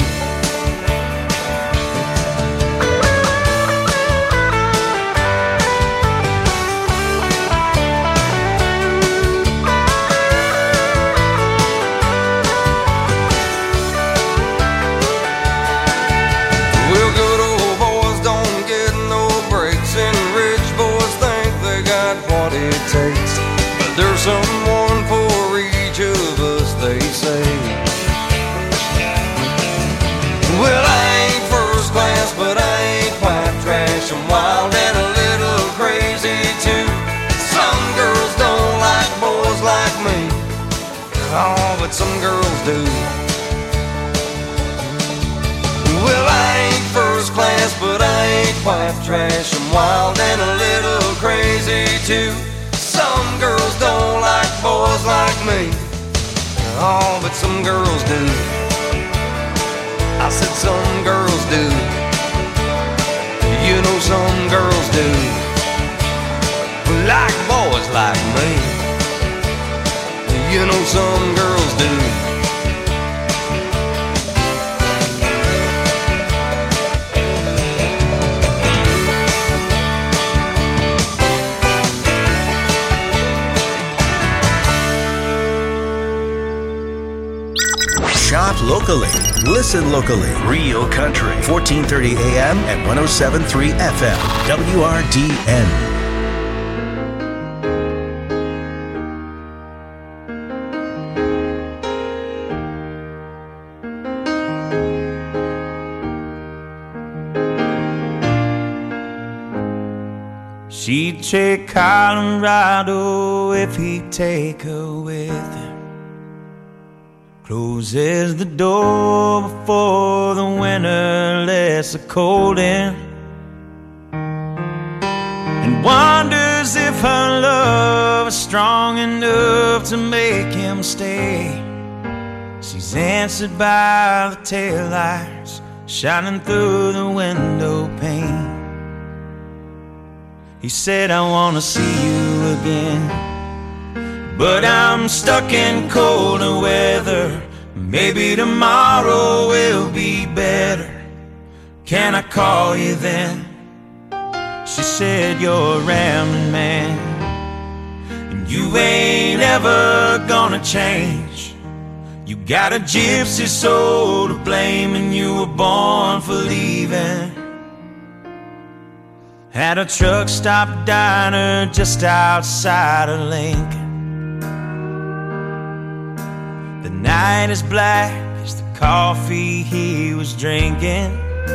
[SPEAKER 21] But there's someone for each of us, they say. Well, I ain't first class, but I ain't quite trash. I'm wild and a little crazy too. Some girls don't like boys like me, oh, but some girls do. Well, I ain't first class, but I ain't quite trash. I'm wild and a little crazy too. Some girls don't like boys like me, oh, but some girls do. I said some girls do. You know some girls do. Like boys like me. You know some girls do.
[SPEAKER 11] Shop locally. Listen locally. Real Country. 1430 AM and 107.3 FM. WRDN.
[SPEAKER 10] She'd take Colorado if he'd take her with him. Closes the door before the winter lets the cold in, and wonders if her love is strong enough to make him stay. She's answered by the taillights shining through the window pane. He said, I want to see you again, but I'm stuck in colder weather. Maybe tomorrow will be better. Can I call you then? She said, you're a rambling man, and you ain't ever gonna change. You got a gypsy soul to blame, and you were born for leaving. At a truck stop diner just outside of Lincoln. The night is black as the coffee he was drinking,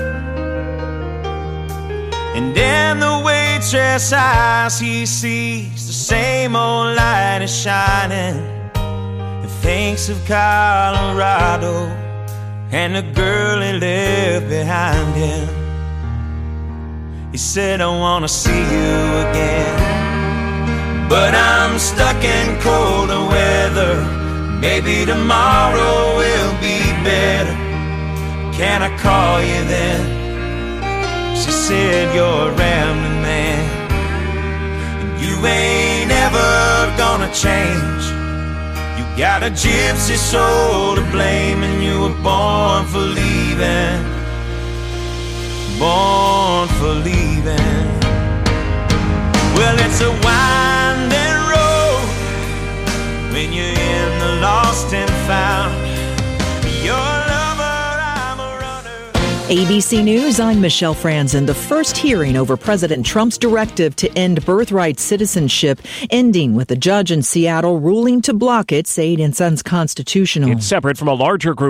[SPEAKER 10] and in the waitress' eyes he sees the same old light is shining, and thinks of Colorado and the girl he left behind him. He said, I want to see you again, but I'm stuck in colder weather. Maybe tomorrow will be better. Can I call you then? She said, you're a rambling man, and you ain't ever gonna change. You got a gypsy soul to blame, and you were born for leaving. Born for leaving. Well, it's a winding road when you're in the lost and found. Your lover, I'm a runner.
[SPEAKER 12] ABC News, I'm Michelle Franzen. The first hearing over President Trump's directive to end birthright citizenship, ending with a judge in Seattle ruling to block it, saying it's unconstitutional.
[SPEAKER 15] It's separate from a larger group